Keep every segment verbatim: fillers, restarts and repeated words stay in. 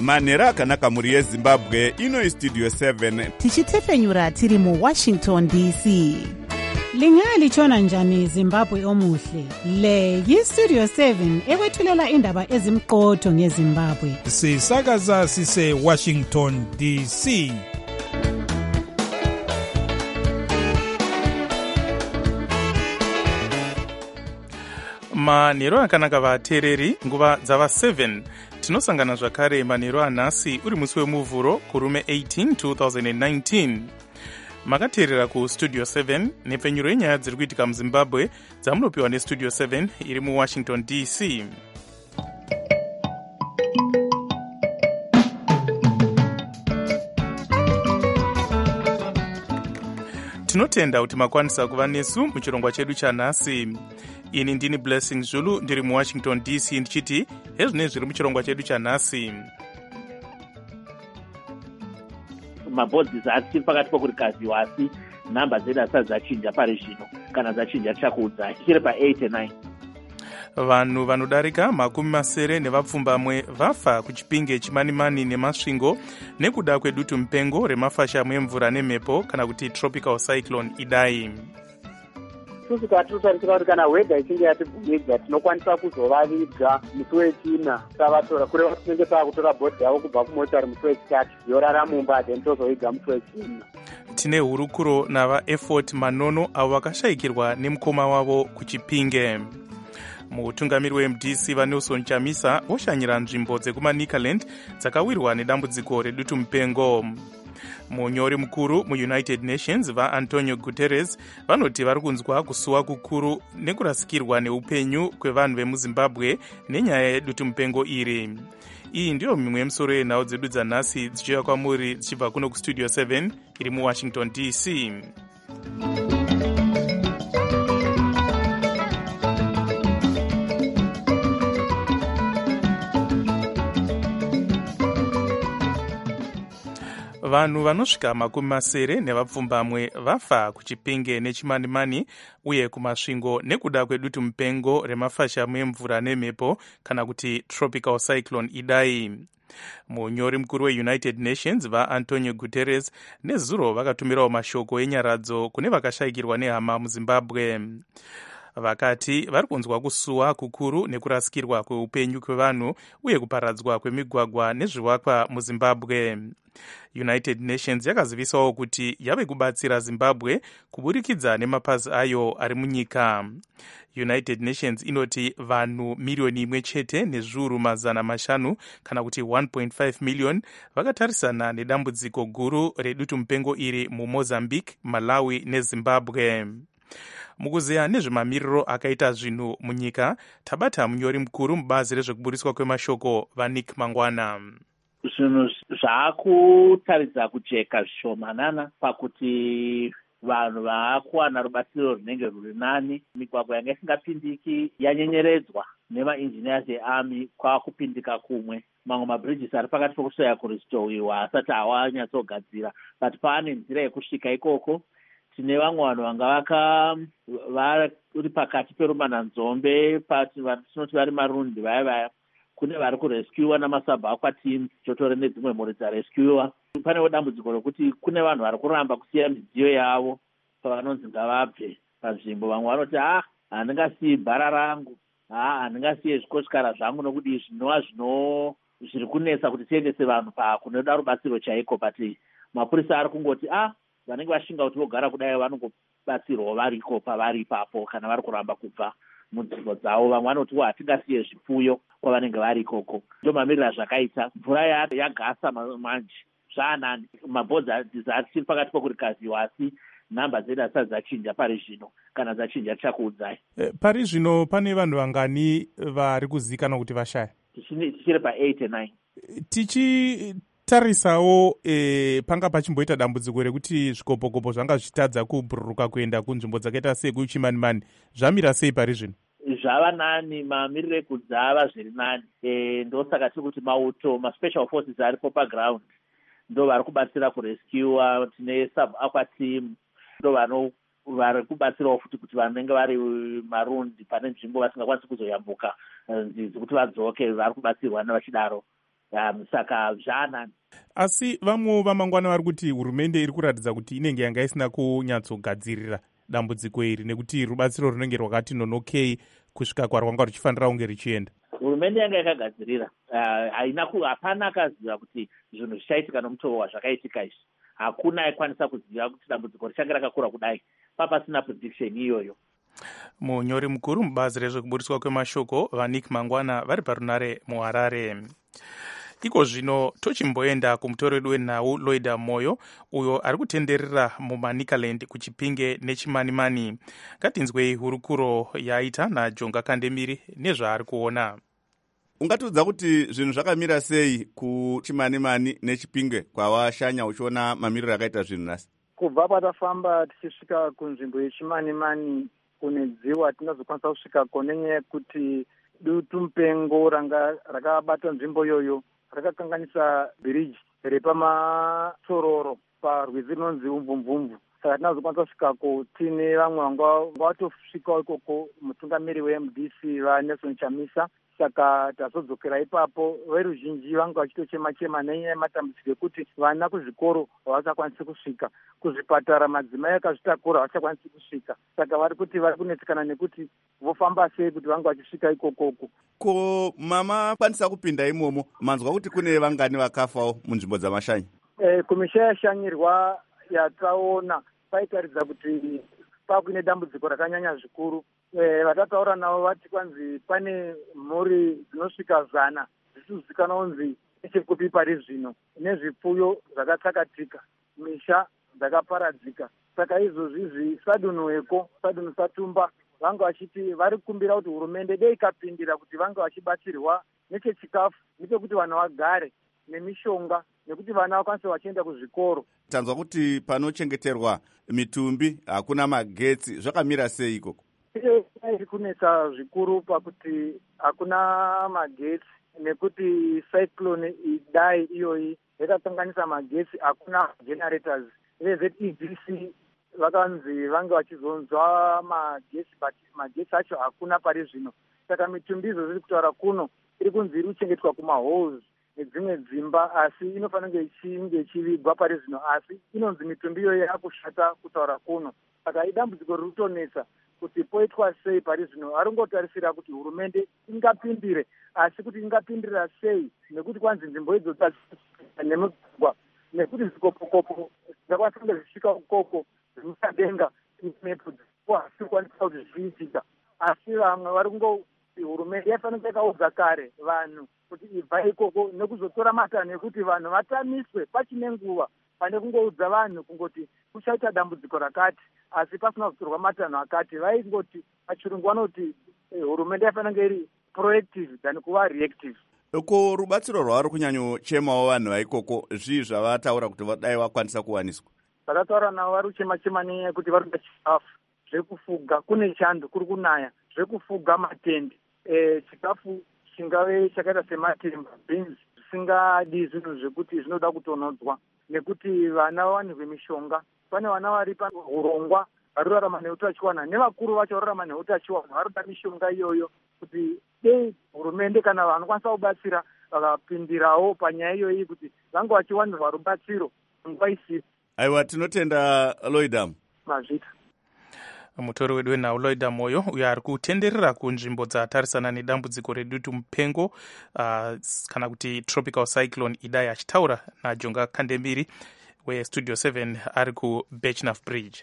manhero akanaka mhuri yezimbabwe. Ino Studio seven tichitefenyura tiri mu Washington D C. Lingalitshona njani Zimbabwe omuhle? Le yi-Studio seven ekwethulela indaba ezimqotho ngeZimbabwe. Sisakaza sise Washington D C. Manhero akanaka vateereri, nguva dzava seven. Tinosangana zvakare manhero anhasi uri musi wemuvhuro kurume eighteen twenty nineteen. Makateerera ku Studio seven nepfenyuro yenyaya dziri kuitika muZimbabwe dzamunopiwa neStudio seven iri muWashington D C. Tinotenda kuti makwanisa kuva nesu muchirongwa chedu chanhasi. Ini ndini Blessing Zulu ndiri muWashington D C ndichiti hezvine zviri muchirongwa chedu chanhasi. Mabhodhisi asi pakati pokuri kazi wasi namba dzedu asati dzachinja pari zvino, kana dzachinja tichakuudza chiri pa eight and nine. Vanhu vanodarika makumi masere nevapfumbamwe vafa kuchipinge chimanimani nemasvingo nekuda kwedutu mupengo remafashamu emvura nemhepo kana kuti tropical cyclone Idai. Kusvika tinotarisira kuti kana wedha ichinge yatibvumidza tinokwanisa kuzovaviga musi wechina tavatora kureva tinenge tavakutora bhodhi yavo kubva kumotari musi wechitatu yorara mumba then tozoviga musi wechina. Tine hurukuro navaEffort Manono avo vakashayikirwa nemukoma wavo kuchipinge. Mutungamiri weM D C vaNelson Chamisa voshanyira nzvimbo dzekumaNicaland dzakawirwa nedambudziko redutu mupengo. Munyori mukuru muUnited Nations vaAntonio Guterres vanoti vari kunzwa kusuwa kukuru nekurasikirwa neupenyu kwevanhu vemuZimbabwe nenyaya yedutu mupengo iri. Iyi ndiyo mimwe yemisoro yenhau dzedu dzanhasi dzichiuya kwamuri dzichibva kuno kuStudio seven iri muWashington D C. Vanhu vanosvika makumi masere nevapfumbamwe vafa kuchipinge nechimanimani uye kumasvingo nekuda kwedutu mupengo remafashamu emvura nemhepo kana kuti tropical cyclone Idai. Munyori mukuru weUnited Nations vaAntonio Guterres nezuro vakatumirawo mashoko enyaradzo kune vakashayikirwa nehama muZimbabwe. Vakati vari kunzwa kusuwa kukuru nekurasikirwa kweupenyu kwevanhu uye kuparadzwa kwemigwagwa nezvivakwa muZimbabwe. United Nations yakazivisawo kuti yave kubatsira Zimbabwe kuburikidza nemapazi ayo ari munyika. United Nations inoti vanhu milioni imwe chete nezviuru mazana mashanu kana kuti one point five million vakatarisana nedambudziko guru redutu mupengo iri muMozambique, Malawi neZimbabwe. Mukuzeya nezvemamiriro akaita zvinhu munyika, tabata munyori mukuru mubazi rezvekuburiswa kwemashoko vaNick Mangwana. Zvinhu zvakutaridza kucheka zvishomanana pakuti vanhu vaakuwana rubatsiro runenge ruri nani. Migwagwa yanga isingapindiki yanyenyeredzwa nemaengineers earmy kwakupindika kumwe. Mamwe mabridges ari pakati pokusvika kuristowiwa asati awanyatsogadzira, but paane nzira yekusvika ikoko. Tine vamwe vanhu vanga vaka vari pakati perumananzombe patinoti vari marundi vaya vaya. Kune vari kurescuwa namasabhakwa teams chotore nedzimwe mhuri dzarescuwa. Panewo dambudziko rokuti kune vanhu vari kuramba kusiya midziyo yavo pavanonzi ngavabve panzvimbo. Vamwe vanoti ah handingasiyi bhara rangu, ah handingasiye zvikoshikara zvangu nokuti zvinova zvino zviri kunetsa kuti tiendese vanhu pakunoda rubatsiro chaiko. But mapurisa ari kungoti ah vanenge vashinga kuti vogara kudai vanongobatsirwa variko pavari ipapo kana vari kuramba kubva munzvimbo dzavo. Vamwe vanoti hatingasiye zvipfuyo kwavanenge vari ikoko. Ndo mamiriro zvakaita. Mvura yagasa manje zvaanani. Mabhodhisi achiri pakati pokuri kazi wasi namba dzedu asati dzachinja pari zvino, kana dzachinja tichakuudzai. E, pari zvino pane vanhu vangani vari kuzikanwa kuti vashaya? Tichiri pa eight and nine. Tichi tarisawo e, panga pachimboita dambudziko rekuti zvikopokopo zvanga zvichitadza kubhururuka kuenda kunzvimbo dzakaita sekuchimanimani, zvamira sei pari zvino? Zvava nani, mamiriro ekudzava zviri nani. E, ndosaka tiri kuti mauto maspecial forces aripo paground ndo vari kubatsira kurescuwa. Tine sub-aqua team ndo vano vari kubatsirawo futi kuti vanenge vari marundi pane nzvimbo vasingakwanisi kuzoyambuka nzizi kuti vadzoke, vari kubatsirwa nevachidaro um, saka zvaanani. Asi vamwe vamangwana vari kuti hurumende iri kuratidza kuti inenge yanga isina kunyatsogadzirira dambudziko iri nekuti rubatsiro runenge rwakati nonokei kusvika kwarwanga ruchifanira kunge richienda. Hurumende yanga yakagadzirira, haina uh, hapana akaziva kuti zvinhu zvichaitika nomutoo wazvakaitika izvi. Hakuna aikwanisa kuziva kuti dambudziko richange rakakura kudai papasina prediction iyoyo. Munyori mukuru mubazi rezvekuburiswa kwemashoko vaNick Mangwana vari parunare muHarare. Iko zvino tochimboenda kumutori wedu wenhau Loida Moyo uyo ari kutenderera muManicaland kuChipinge neChimanimani. Ngatinzwei hurukuro yaita naJonga Kandemiri nezvaari kuona. Ungatiudza kuti zvinhu zvakamira sei kuChimanimani neChipinge kwawashanya uchiona mamiriro akaita zvinhu nasi? Kubva patafamba tichisvika kunzvimbo yeChimanimani kune dziwa tinozokwanisa kusvikako nenyaya yekuti dutu mupengo ranga rakabata nzvimbo iyoyo rakakanganisa bhiriji repamasororo parwizi rinonzi Umbumvumvu. Saka tinozokwanisa kusvikako tine vamwe vanga vatosvikawo ikoko mutungamiri weM D C vaNelson Chamisa. Saka tazodzokera ipapo veruzhinji vanga vachitochema chema nenyaya yematambudziko ekuti vana kuzvikoro havachakwanisi kusvika, kuzvipatara madzimai akazvitakura havachakwanisi kusvika. Saka vari kuti vari kunetsekana nekuti vofamba sei kuti vanga vachisvika ikokoko. Ko mama kwanisa kupinda imomo, manzwa kuti kune vangani vakafawo munzvimbo dzamashanyi? E, kumisha yashanyirwa yataona paitaridza kuti pakuine dambudziko rakanyanya zvikuru. E, vatataura navo vati kwanzi pane mhuri dzinosvika zana zvichizivikanwa kunzi nechekupi pari zvino nezvipfuyo zvakatsakatika, misha dzakaparadzika. Saka izvozvi sadunhuweko sadunhu satumba vanga vachiti vari kukumbira kuti hurumende dei ikapindira kuti vanga vachibatsirwa nechechikafu, nechekuti vana vagare, nemishonga, nekuti vana vakwanise vachienda kuzvikoro. Tanzwa kuti panochengeterwa mitumbi hakuna magetsi, zvakamira sei ikoko? Iri kunetsa zvikuru pakuti hakuna magetsi nekuti cyclone idai iyoyi yakakanganisa magetsi, hakuna generators. V E D C vakanzi vanga vachizonzwa magetsi but magetsi acho hakuna pari zvino. Saka mitumbi izvo ziri kutaura kuno iri kunzi iri kuchengetwa kumahalls nedzimwe dzimba, asi inofanira ichinge ichivigwa pari zvino, asi inonzi mitumbi iyoyi yakushata kutaura kuno. Saka idambudziko riri kutonetsa kuti poitwa sei pari zvino. Haringotarisira kuti hurumende ingapindire, asi kuti ingapindira sei, nekuti kwanzi nzvimbo idzo nemugwa, nekuti zvikopokopo zvakwanisa kunge zvisvika ukoko zvimusadenga mepo hasi kwanisa kuti zviitika. Asi vamwe vari kungoti hurumende yafanira yakaudza kare vanhu kuti ibva ikoko nekuzotora matanho ekuti vanhu vatamiswe pachine nguva, pane kungoudza vanhu kungoti kuchaita dambudziko rakati asi pasina kutorwa matanho akati. Vaingoti pachirungu vanoti hurumende yafanira iri proactive than kuva reactive. Ko rubatsiro rwavari kunyanyochemawo vanhu vaikoko zvii zvavataura kuti vadai vakwanisa kuwaniswa? Vakataura navo vari kuchema chema nenyaya yekuti vari kuda chikafu, zvekufuga, kune chando kuri kunaya, zvekufuga matende, e, chikafu chingave chakaita sematemba, beans, zvisingadi zvinhu zvekuti zvinoda kutonodzwa, nekuti vana vawanirwe mishonga. Pane vana vari paurongwa vari kurarama neutachiwana, nevakuru vacho vari kurarama neutachiwana, vari kuda mishonga iyoyo kuti dei hurumende kana vanokwanisa kubatsira vakapindirawo panyaya iyoyi kuti vange vachiwanirwa rubatsiro nguva isipo. Aiwa, tinotenda Loida Mazvita. Mutori wedu wenhau Loida Moyo uyo ari kutenderera kunzvimbo dzatarisana nedambudziko redutu mupengo uh, kana kuti tropical cyclone idai, achitaura naJonga Kandemiri weStudio seven ari kuBechnaf Bridge.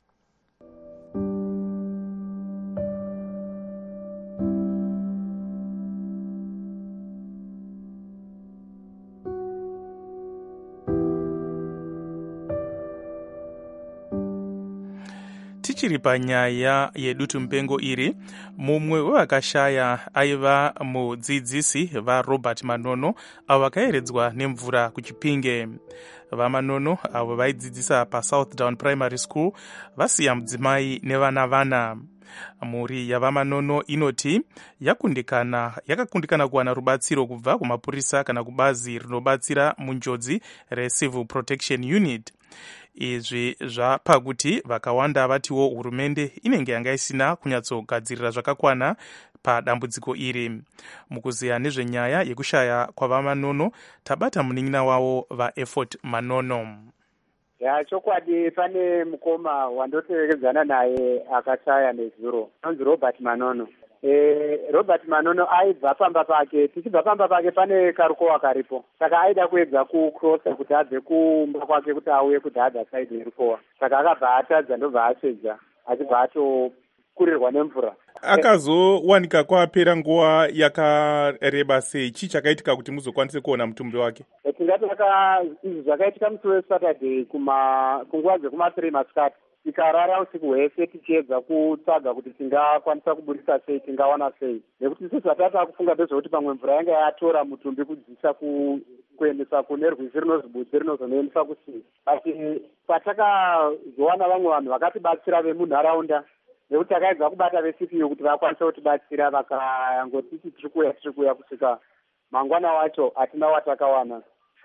Tichiri panyaya yedutu mupengo iri, mumwe wevakashaya aiva mudzidzisi vaRobert Manono avo vakaeredzwa nemvura kuChipinge. VaManono avo vaidzidzisa paSouthdown Primary School vasiya mudzimai nevana vana. Mhuri yavaManono inoti yakundikana yakakundikana kuwana rubatsiro kubva kumapurisa kana kubazi rinobatsira munjodzi reCivil Protection Unit. izvi zvapa kuti vakawanda vatiwo hurumende inenge yanga isina kunyatsogadzirira zvakakwana padambudziko iri. Mukuziya nezvenyaya yekushaya kwavamanono, tabata munin'ina wavo vaEffort Manono. Ya, chokwadi pane mukoma wandoterekedzana naye akashaya nezuro, anonzi Robert Manono. E, Robert Manono aibva pamba pake, tichibva pamba pake pane karukowa karipo, saka aida kuedza kucrossa kuti abve kumba kwake kuti auye kudhadha side yerukowa, saka akabva atadza ndobva asvedza achibva atokurirwa nemvura. Akazowanika kwapera nguva yakareba sei? Chii chakaitika kuti muzokwanise kuona mutumbi wake? Tingati izvi zvakaitika musi weSaturday kuma kunguva dzekuma-three masikati. Tikarara usiku hwese tichiedza kutsvaga kuti tingakwanisa kuburisa sei, tingawana sei, nekuti isusu hatata kufunga ndezvekuti pamwe mvura yanga yatora mutumbi kudzisa ku kuendesa kune rwizi rinozwi Butsi rinozonoendesa kusii. Asi patakazowana vamwe vanhu vakatibatsira vemunharaunda, nekuti takaedza kubata ve-C P U kuti vakwanise kutibatsira, vakangotiti tiri kuuya tiri kuuya kusvika mangwana wacho hatina watakawana.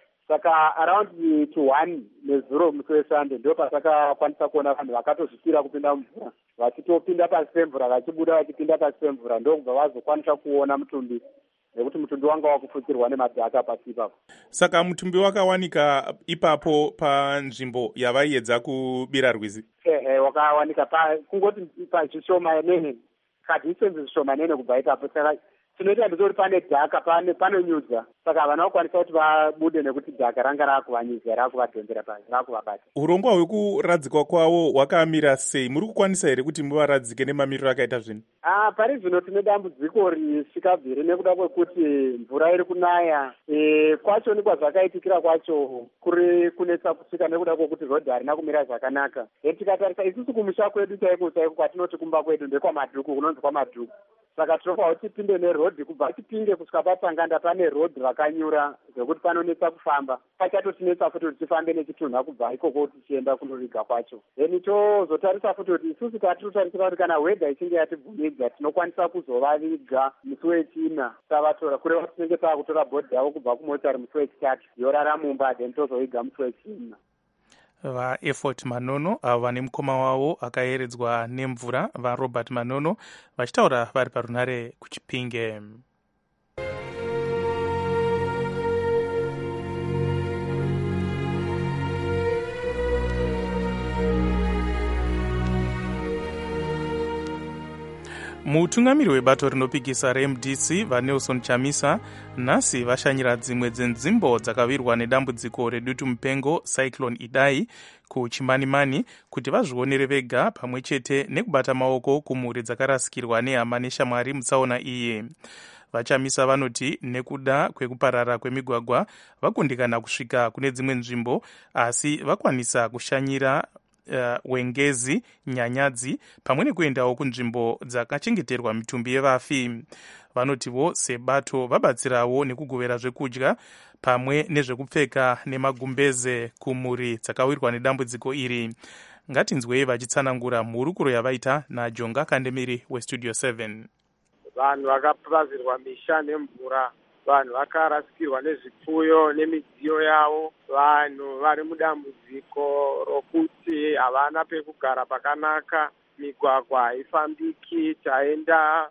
Saka around to one nezuro musi weSunday ndo patakakwanisa kuona vanhu vakatozvipira kupinda mumvura, vachitopinda pasi pemvura vachibuda vachipinda pasi pemvura, ndokubva vazokwanisa kuona mutumbi, nekuti mutumbi wanga wakufutsirwa nemadhaka pasi ipapo. Saka mutumbi wakawanika ipapo panzvimbo yavaiedza kubira rwizi? Ehe, wakawanika pa kungoti pazvishomanene, kadistance zvishomanene kubva ipapo. Saka tinoita ndizoti pane dhaka pane panonyudza, saka havana kukwanisa kuti vabude nekuti dhaka ranga raakuvanyudza, raakuvadhonzera pasi, raakuvabata. Urongwa hwekuradzikwa kwavo hwakamira sei? Muri kukwanisa here kuti muvaradzike nemamiriro akaita zvino? Ah, pari zvino tine dambudziko risvikabviri nekuda kwekuti mvura iri kunaya. E, kwacho ni kwazvakaitikira kwacho kuri kunetsa kusvika nekuda kwekuti rodhi harina kumira zvakanaka. E, tikatarisa isusu kumusha kwedu chaiko chaiko kwatinoti kumba kwedu ndekwamadhuku, kunonzi kwamadhuku. Saka tinofanira kuti tipinde nerodhi, kubva tipinde kusvika patsanganda pane rodhi rakanyura zvekuti panonetsa kufamba. Pachatotinetsa futi kuti tifambe nechitunha kubva ikoko tichienda kunoriga kwacho. Then tozotarisa futi kuti isusu tatinotarisira kuti kana wedha ichinge yatibvumidza tinokwanisa kuzovaviga musi wechina tavatora, kureva tinenge taakutora bhodhi yavo kubva kumotari musi wechitatu yorara mumba, then tozoviga musi wechina. VaEffort Manono avo vane mukoma wavo akayeredzwa nemvura, vaRobert Manono vachitaura vari parunare kuChipinge. Mutungamiri webato rinopikisa reM D C vaNelson Chamisa nhasi vashanyira dzimwe dzenzimbo dzakavirwa nedambudziko redutu mupengo Cyclone Idai kuChimanimani kuti vazvionere vega pamwe chete nekubata maoko kumhuri dzakarasikirwa nehama neshamwari mutsaona iyi. VaChamisa vanoti nekuda kwekuparara kwemigwagwa vakundikana kusvika kune dzimwe nzvimbo, asi vakwanisa kushanyira Uh, wengezi, nyanyadzi pamwe nekuendawo kunzvimbo dzakachengeterwa mitumbi yevafi. Vanotiwo sebato vabatsirawo nekugovera zvekudya pamwe nezvekupfeka nemagumbeze kumhuri dzakawirwa nedambudziko iri. Ngatinzwei vachitsanangura mhurukuro yavaita naJonga Kandemiri weStudio seven. Vanhu vakapurasirwa misha nemvura, vanhu vakarasikirwa nezvipfuyo nemidziyo yavo, vanhu vari mudambudziko rokuti havana pekugara pakanaka, migwagwa haifambiki. Taenda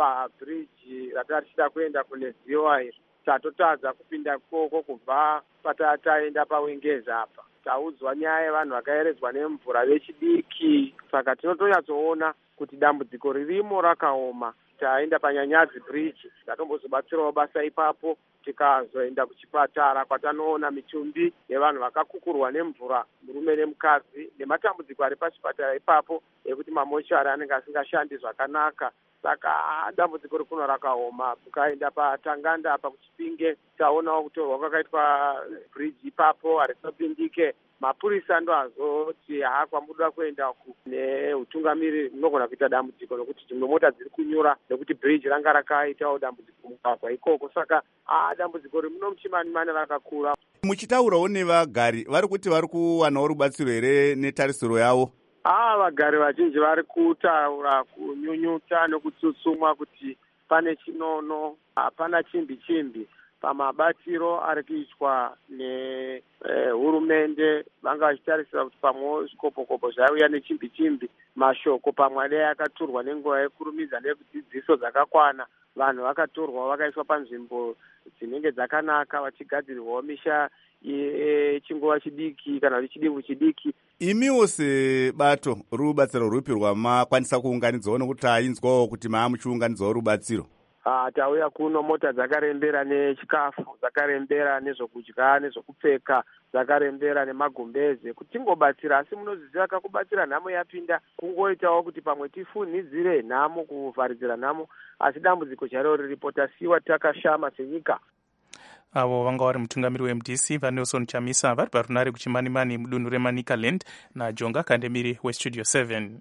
pabridge ratatichida kuenda kune Ziwairi, tatotadza kupinda koko kubva patataenda pawengezi apa. Taudzwa nyaya yevanhu vakayeredzwa nemvura vechidiki, saka tinotonyatsoona kuti dambudziko ririmo rakaoma. Taenda panyanyadzi bridge, tatombozobatsirawo basa ipapo, tikazoenda kuchipatara kwatanoona mitumbi yevanhu vakakukurwa nemvura, murume nemukadzi, nematambudziko ari pachipatara ipapo ekuti mamochari anenge asingashandi zvakanaka. Saka dambudziko rikuno rakaoma. Tukaenda patanganda apa kuChipinge, taonawo kutorwa kwakaitwa bridge ipapo harisopindike. Mapurisa ndo azoti haa kwambuda kuenda neutungamiri munogona kuita dambudziko nokuti dzimwe mota dziri kunyura nekuti bridge ranga rakaitawo dambudziko mugwagwa ikoko. Saka aa dambudziko rimuno muChimanimani rakakura. Muchitaurawo nevagari vari kuti vari kuwanawo rubatsiro here netarisiro yavo? Ah, vagari vazhinji vari kutaura kunyunyuta nekutsutsumwa kuti pane chinono, hapana chimbi chimbi. pamabatiro ari kuitwa nehurumende. Vanga vachitarisira kuti pamwewo zvikopokopo zvaiuya nechimbi chimbi, mashoko pamwe adai akatorwa nenguva yekurumidza nekudzidziso dzakakwana. Vanhu vakatorwa vakaiswa panzvimbo dzinenge dzakanaka, vachigadzirirwawo misha yechinguva chidiki kana kuti chidimbu chidiki. Imiwo sebato rubatsiro rupi rwamakwanisa kuunganidzawo nekuti ainzwawo kuti maamuchiunganidzawo rubatsiro? Ah, tauya kuno mota dzakarembera nechikafu, dzakarembera nezvokudya nezvokupfeka, dzakarembera nemagumbeze kuti tingobatsira. Asi munoziziva kakubatsira nhamo yapinda kungoitawo kuti pamwe tifunhidzire nhamo, kuvharidzira nhamo, asi dambudziko charo riripo, tasiwa takashama senyika. Avo vanga vari mutungamiri weM D C vaNelson Chamisa vari parunare kuchimanimani mudunhu reManicaland naJonga Kandemiri weStudio seven.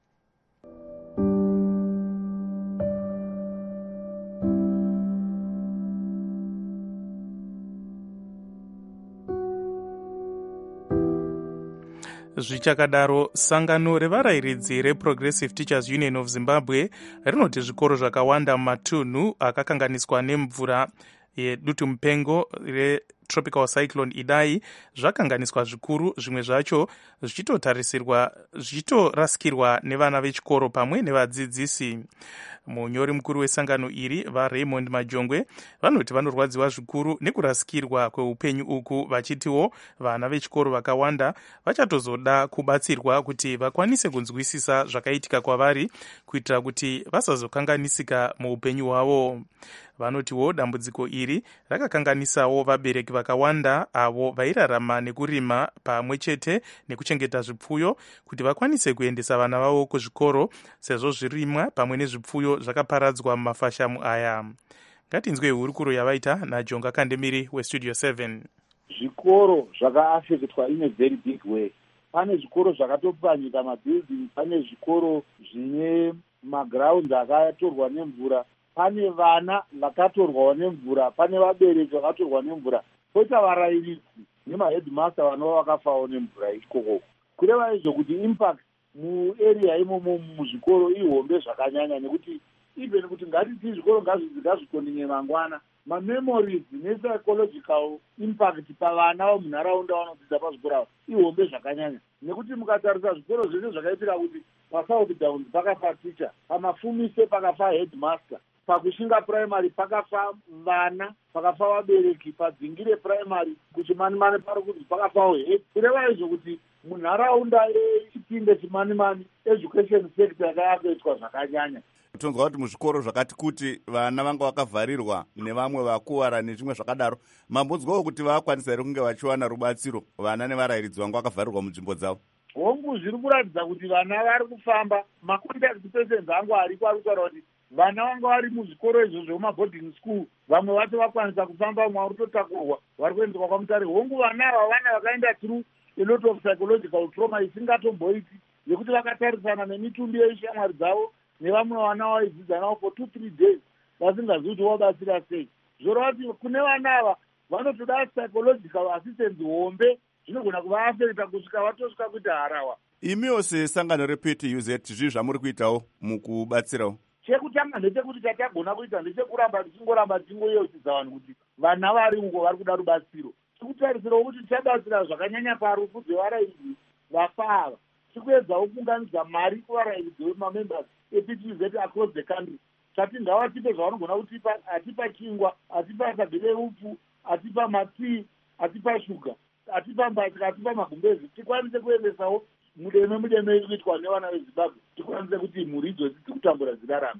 Zvichakadaro, sangano revarayiridzi reProgressive Teachers Union of Zimbabwe rinoti zvikoro zvakawanda mumatunhu akakanganiswa nemvura yedutu mupengo retropical cyclone Idai zvakanganiswa zvikuru, zvimwe zvacho zvichitotarisirwa zvichitorasikirwa nevana vechikoro pamwe nevadzidzisi. Munyori mukuru wesangano iri vaRaymond Majongwe vanoti vanorwadziwa zvikuru nekurasikirwa kweupenyu uku, vachitiwo vana vechikoro vakawanda vachatozoda kubatsirwa kuti vakwanise kunzwisisa zvakaitika kwavari kuitira kuti vasazokanganisika muupenyu hwavo. Vanotiwo dambudziko iri rakakanganisawo vabereki vakawanda avo vairarama nekurima pamwe chete nekuchengeta zvipfuyo kuti vakwanise kuendesa vana vavo kuzvikoro sezvo zvirimwa pamwe nezvipfuyo zvakaparadzwa mumafashamu aya. Ngatinzwe hurukuro yavaita naJonga Kandemiri weStudio seven. Zvikoro zvakaafektwa in a very big way. Pane zvikoro zvakatopwanyika mabuilding, pane zvikoro zvine magrounds akatorwa nemvura, pane vana vakatorwawo nemvura, pane vabereki vakatorwa nemvura, poita varayiridzi nemaheadmaster vanova vakafawo nemvura ikoko. Kureva izvo kuti impact muarea imomo muzvikoro ihombe zvakanyanya, nekuti even kuti ngatiti zvikoro ngazvikondinye mangwana, mamemories nepsychological impact pavana vemunharaunda vanodzidza pazvikoro ihombe zvakanyanya, nekuti mukatarisa zvikoro zvese zvakaitira kuti paSouth Downs pakafa teacher, pamafumise pakafa headmaster, pakushinga primary pakafa vana, pakafa vabereki, padzingire primary kuchimanimani pari kuti pakafawo head. Kureva izvo kuti munharaunda yechipinge chimanimani education sector yakaafektwa zvakanyanya. Tonzwa kuti muzvikoro zvakati kuti vana vanga vakavharirwa nevamwe vakuwara nezvimwe zvakadaro, mambonzwawo kuti vakwanisa here kunge vachiwana rubatsiro vana nevarayiridzi vanga vakavharirwa munzvimbo dzavo? Hongu zviri kuratidza kuti vana vari kufamba, macontact persons angu ariko ari kutaura kuti vana vanga vari muzvikoro izvo zvemaboarding school, vamwe vacho vakwanisa kufamba, vamwe vari kutotakurwa vari kuendeswa kwamutare. Hongu vana ava vana vakaenda through a lot of psychological trauma isingatomboiti, yekuti vakatarisana nemitumbi yeishamwari dzavo nevamwe vana vaidzidza navo for two three days vasingazivi kuti vabatsira sei. Zvoreva kuti kune vana ava vanotoda psychological assistance hombe, zvinogona kuvaafekta kusvika vatosvika kuita harawa. Imiwo sesangano reP T U Z zvii zvamuri kuitawo mukubatsirawo? Chekutanga ndechekuti chatagona kuita ndechekuramba tichingoramba tichingoyeuchidza vanhu kuti vana vari uko vari kuda rubatsiro. Tikutarisirawo kuti tichabatsira zvakanyanya parufu dzevarayiridzi vafa ava. Tikuedzawo kuunganidza mari kuvarayiridzi vemamembers eP T U Z across the country. Tati ngavatipe zvavanogona kutipa, atipa chingwa, atipa sabhile upfu, atipa matii, atipa shuga, atipa mbatya, atipa magumbezi, tikwanise kuendesawo mudeme mudeme irikuitwa nevana veZimbabwe, tikwanise kuti mhuri idzodzi dzikutambura dzirarame.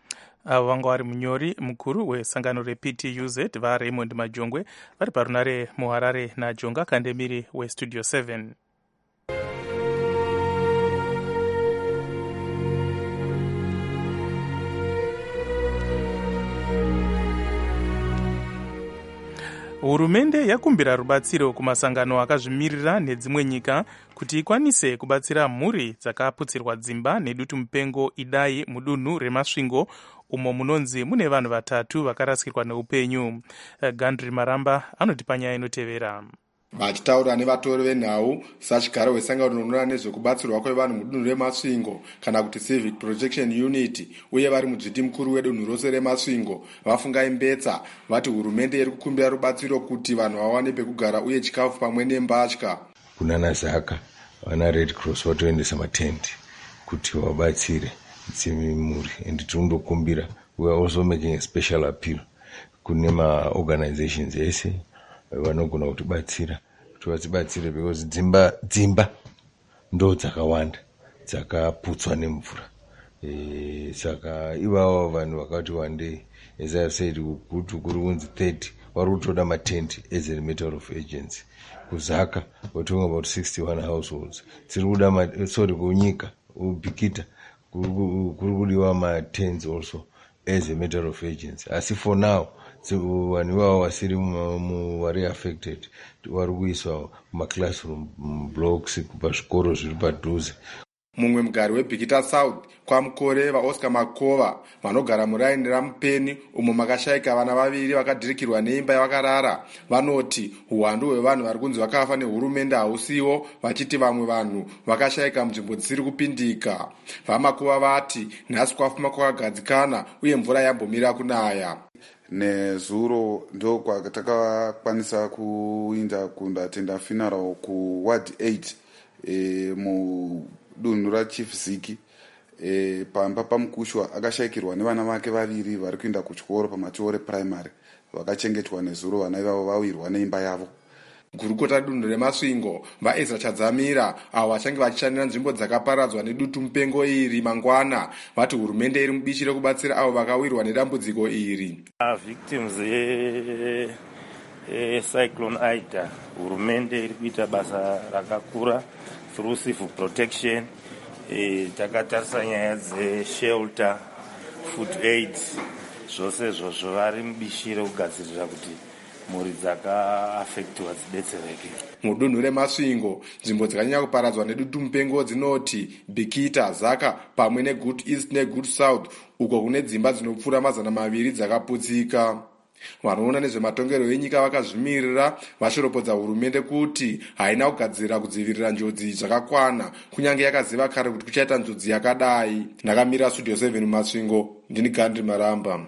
Avo vanga vari munyori mukuru wesangano reP T U Z vaRaymond Majongwe vari parunare muHarare naJonga Kandemiri weStudio seven. Hurumende yakumbira rubatsiro kumasangano akazvimirira nedzimwe nyika kuti ikwanise kubatsira mhuri dzakaputsirwa dzimba nedutu mupengo Idai mudunhu reMasvingo umo munonzi mune vanhu vatatu vakarasikirwa neupenyu. Gandri Maramba anoti panyaya inotevera. Vachitaura nevatori venhau sachigaro hwesangano rinoona nezvekubatsirwa kwevanhu mudunhu remasvingo kana kuti Civic Protection Unit uye vari mudzviti mukuru wedunhu rose remasvingo vafungai mbetsa vati hurumende iri kukumbira rubatsiro kuti vanhu vawane pekugara uye chikafu pamwe nembatya. Kunana Zaka vana Red Cross vatoendesa matende kuti vabatsire dzimimuri and tirindokumbira. We are also making a special appeal kune maorganizations ese vanogona kutibatsira kuti vatibatsire because dzimba dzimba ndo dzakawanda dzakaputswa nemvura. E, saka ivavo vanhu vakati one day, as I said, kuti kuri kunzi thirty vari kutoda matent as a matter of urgency. Kuzaka we're talking about sixty-one households. Tiri kuda sorry kunyika ubikita kuri kudiwa matents also as a matter of urgency. Asi for now vanhu ivavo vasiri vari affected vari kuiswa mumaclassroom blocks pazvikoro zviri padhuze. Mumwe mugari weBikita South kwamukore vaOscar Makova vanogara muraini ramupeni umo makashayika vana vaviri vakadhirikirwa neimba yavakarara vanoti uwandu hwevanhu vari kunzi vakafa nehurumende hausiwo, vachiti vamwe vanhu vakashayika munzvimbo dzisiri kupindika. VaMakova vati nhasi kwafuma kwakagadzikana uye mvura yambomira kunaya. Nezuro ndo kwatakakwanisa kuinda kundatenda funeral ku ward eight e, mu dunhu raChief Ziki e, pamba pamukushwa akashayikirwa nevana vake vaviri vari kuenda kuchikoro pamatiore primary vakachengetwa nezuro. Vana ivavo vawirwa neimba yavo. Gurukota dunhu remasvingo vaEzra Chadzamira avo vachange vachishandira nzvimbo dzakaparadzwa nedutu mupengo iri mangwana vati hurumende iri mubishi rekubatsira avo vakawirwa nedambudziko iri. Victims e, e Cyclone Ida hurumende iri kuita basa rakakura through Civil Protection. E, takatarisa nyaya dzeshelter, food aid, zvose zvozvo vari mubishi rekugadzirira kuti mhuri dzakaafektiwa dzidetsereke. Mudunhu remasvingo nzvimbo dzakanyanya kuparadzwa nedutu mupengo dzinoti Bikita, Zaka pamwe neGood East neGood South uko kune dzimba dzinopfuura mazana maviri dzakaputsika. Vanoona nezvematongerwo enyika vakazvimirira vachiropodza hurumende kuti haina kugadzirira kudzivirira njodzi zvakakwana kunyange yakaziva kare kuti kuchaita njodzi yakadai. Ndakamira Studio seven mumasvingo, ndini Gandhi Maramba.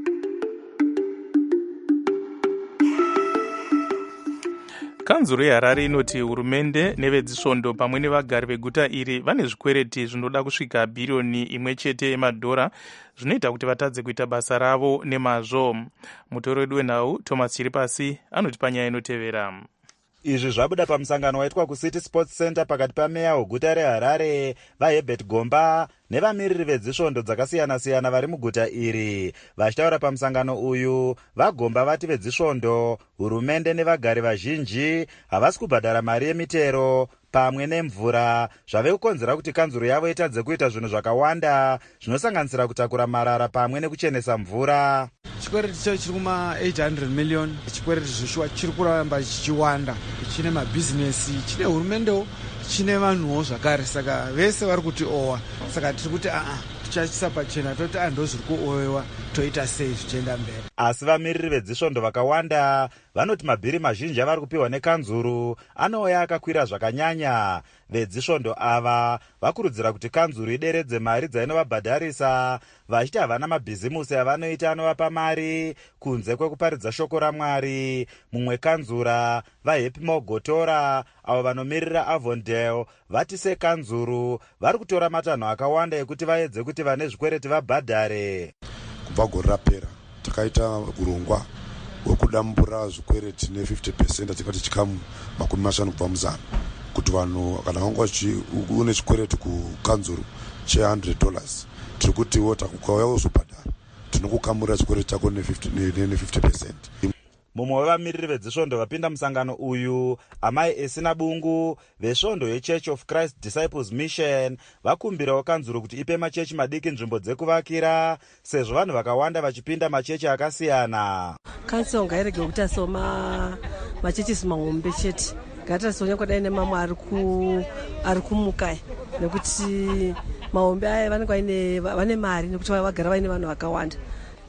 Kanzuro yeHarare inoti hurumende nevezisvondo pamwe nevagari veguta iri vane zvikwereti zvinoda kusvika bhiriyoni imwe chete yemadhora zvinoita kuti vatadze kuita basa ravo nemazvo. Mutori wedu wenhau Thomas Chiripasi anoti panyaya inotevera. Izvi zvabuda pamusangano waitwa kuCity Sports Center pakati pameya weguta reHarare vaHerbert Gomba nevamiriri vedzisvondo dzakasiyana-siyana vari muguta iri. Vachitaura pamusangano uyu, vaGomba vati vedzisvondo, hurumende nevagari vazhinji havasi kubhadhara mari yemitero pamwe nemvura zvave kukonzera kuti kanzuro yavo itadze kuita zvinhu zvakawanda zvinosanganisira kutakura marara pamwe nekuchenesa mvura. Chikwereti cho chiri kuma eight hundred million. Chikwereti zvishuwa chiri kuramba chichiwanda, chine mabhizinesi, chine hurumendewo, chine vanhuwo zvakare. Saka vese vari kuti owa. Saka tiri kuti a tichachisa pachena toti ando zviri kuowewa toita sei zvichienda mberi. Asi vamiriri vedzisvondo vakawanda vanoti mabhiri mazhinji avari kupiwa nekanzuru anouya akakwira zvakanyanya. Vedzisvondo ava vakurudzira kuti kanzuru ideredze mari dzainovabhadharisa, vachiti havana mabhizimusi avanoita anovapa mari kunze kwekuparidza shoko raMwari. Mumwe kanzura vaHappy Mogotora avo vanomirira Avondale vati sekanzuru vari kutora matanho akawanda ekuti vaedze kuti vane zvikwereti vabhadhare. Kubva gore rapera takaita urongwa hwekudambura zvikwereti ne-fifty percent tikati chikamu makumi mashanu kubva muzana kuti vanhu kana vanga une chikwereti kukanzuru che one hundred dollars tiri kutiwo ukauya uzobhadhara tinokukamurira chikwereti chako ne-fifty percent. Mumwe wevamiriri vedzisvondo vapinda musangano uyu, amai Esina Bungu vesvondo yeChurch of Christ Disciples Mission vakumbirawo kanzuro kuti ipe machechi madiki nzvimbo dzekuvakira sezvo vanhu vakawanda vachipinda machechi akasiyana. Kanzuro ngairege kuita soma machechi mahombe chete, ngatisonya kudai nemamwe ari ku ari kumukai nekuti mahombe aya vanenge vane vane mari nekuti vagara vaine vanhu vakawanda.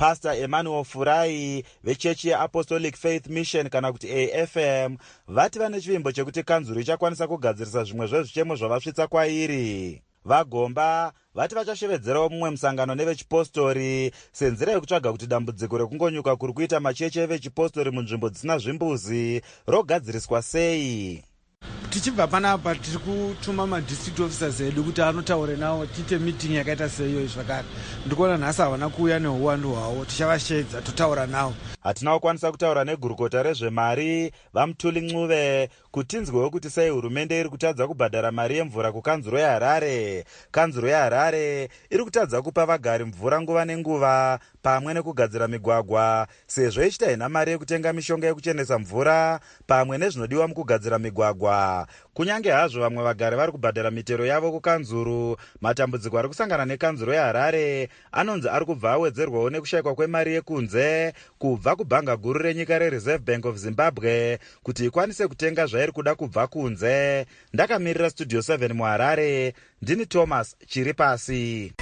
Pastor Emmanuel Furai vechechi yeApostolic Faith Mission kana kuti A F M vati vane chivimbo chekuti kanzuru ichakwanisa kugadzirisa zvimwe zvezvichemo zvavasvitsa kwairi. Vagomba vati vachashevedzerawo mumwe musangano nevechipostori senzira yekutsvaga kuti dambudziko rekungonyuka kuri kuita machechi evechipostori munzvimbo dzisina zvimbuzi rogadziriswa sei. Tichibva panapa tiri kutuma madistrict officers edu kuti anotaure nawo tiite meeting yakaita seiyo zvakare. Ndikuona nhasi havana kuuya neuwandu hwavo, tichavashedza totaura nawo. Hatina kukwanisa kutaura negurukota rezvemari vaMutuli Ncube kuti tinzwewo kuti sei hurumende iri kutadza kubhadhara mari yemvura kukanzuro yeHarare. Kanzuro yeHarare iri kutadza kupa vagari mvura nguva nenguva pamwe nekugadzira migwagwa sezvo ichita ina mari yekutenga mishonga yekuchenesa mvura pamwe nezvinodiwa mukugadzira migwagwa. Kunyange hazvo vamwe vagari vari kubhadhara mitero yavo kukanzuru, matambudziko ari kusangana nekanzuro yeHarare anonzi ari kubva awedzerwawo nekushayikwa kwemari yekunze kubva kubhanga guru renyika reReserve Bank of Zimbabwe kuti ikwanise kutenga zvairi kuda kubva kunze. Ndakamirira Studio seven muHarare, ndini Thomas Chiripasi.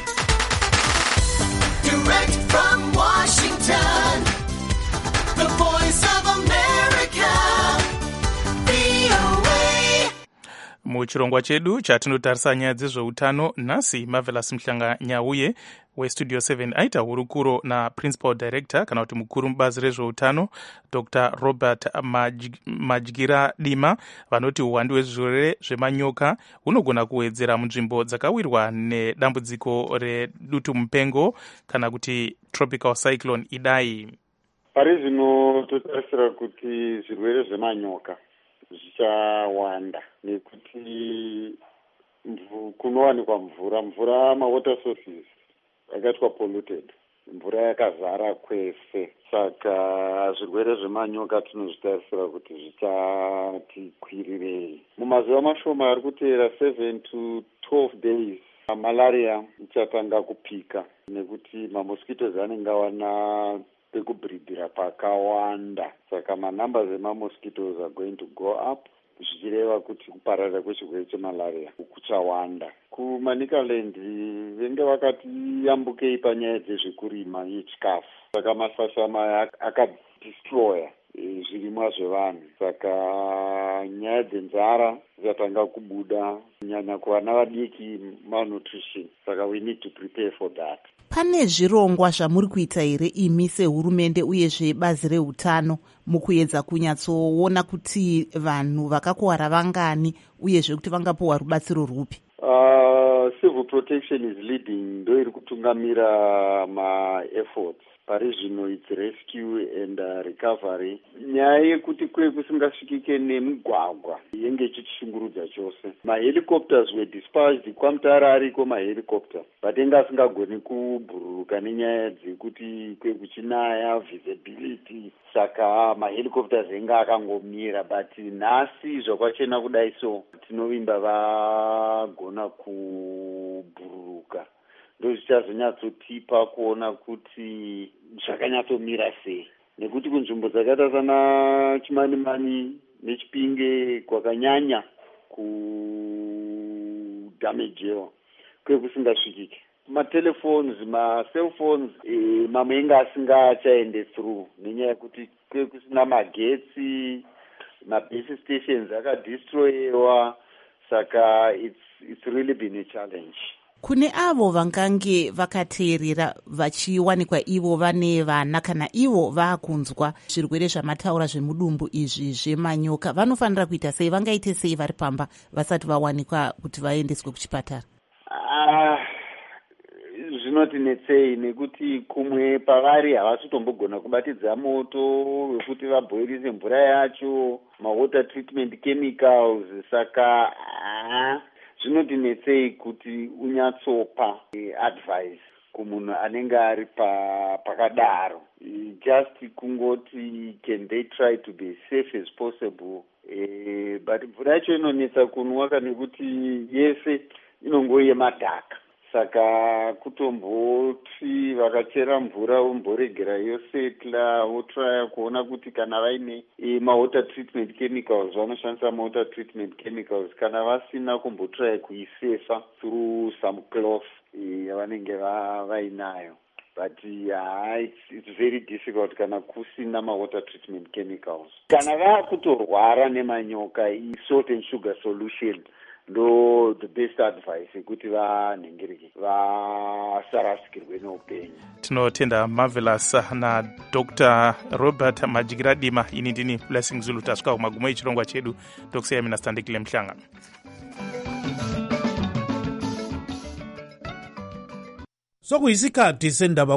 Direct from Washington, the voice of America, V O A. Muchirongwa chedu chatinotarisa nyaya dzezveutano nhasi Marvelous Mhlanga-Nyauye westudio seven aita hurukuro naprincipal director kana kuti mukuru mubazi rezveutano Dr Robert Madyira Dima vanoti uwandu hwezvirwere zvemanyoka hunogona kuwedzera munzvimbo dzakawirwa nedambudziko redutu mupengo kana kuti tropical cyclone Idai. Pari zvino totarisira kuti zvirwere zvemanyoka zvichawanda nekuti kunowanikwa mvura mvura mawater sources yakaitwa polluted, mvura yakazara kwese, saka zvirwere zvemanyoka tinozvitarisira kuti zvichati kwirirei. Mumazuva mashoma ari kuteera seven to twelve days malaria ichatanga kupika nekuti mamosquitos anenge awana pekubhridhira pakawanda, saka manumbers emamosquitos are going to go up, zvichireva kuti kupararira kwechirwere chemalaria kuchawanda. Kumanikaland venge vakati yambukei panyaya dzezvekurima yechikafu, saka masashama akadistroya zvirimwa zvevanhu, saka nyaya dzenzara dzatanga kubuda kunyanya kuvana vadiki, malnutrition, saka we need to prepare for that. Pane zvirongwa zvamuri kuita here imi sehurumende uyezve bazi reutano mukuedza kunyatsoona kuti vanhu vakakuwara vangani uyezve kuti vangapiwa rubatsiro rwupi? Uh, civil protection is leading, ndo iri kutungamira ma-efforts. Pari zvino it's rescue and uh, recovery. Nyaya yekuti kwe kusingasvikike nemugwagwa yenge ichitishungurudza chose. Mahelicopters were dispatched kwamutara ariko mahelicopter, but enga asingagoni kubhururuka nenyaya dzekuti kwe kuchinaya visibility, saka mahelicopters enga akangomira, but nhasi zvakwachena kudai so tinovimba vagona kubhururuka. Ndo zvichazonyatsotipa kuona kuti zvakanyatsomira sei, nekuti kunzvimbo dzakaita sana Chimanimani neChipinge kwakanyanya kudamagewa kwekusingasvikike. Matelephones, macellphones, e, mamwe enga asingachaende through nenyaya yekuti kwekusina magetsi, mabase stations akadestroyewa, saka it's, it's really been a challenge. Kune avo vangange vakateerera vachiwanikwa ivo vane vana kana ivo vaakunzwa zvirwere zvamataura zvemudumbu izvi zvemanyoka, vanofanira kuita sei, vangaite sei vari pamba vasati vawanikwa kuti vaendeswe kuchipatara? Ah, zvinotinetsei nekuti kumwe pavari havasi tombogona kubatidza moto wekuti vabhoirise mvura yacho, mawater treatment chemicals, saka ah, zvinotinetsei kuti unyatsopa advice kumunhu anenge ari pakadaro. Just kungoti can they try to be safe as possible, eh, but mvura yacho inonetsa kunwa kana nekuti yese inongo yemadhaka, saka kutomboti vakachera mvura vomboregera yosetla votraya kuona kuti kana vaine e, mawater treatment chemicals vanoshandisa mawater treatment chemicals, kana vasina kumbotraya kuisefa through some cloth yavanenge vainayo. but uh, it's, it's very difficult kana kusina ma-water treatment chemicals. Kana vakutorwara nemanyoka, i-salt and sugar solution ndo the best advice kuti vanhengereke vasarasikirwe neupenyu. Tinotenda Marvelous naDr Robert Majigiradima. Ini ndini Blessing Zulu, tasvika kumagumo echirongwa chedu tokusiyamina Standekile Mhlanga. Sokuyisikhathi sendaba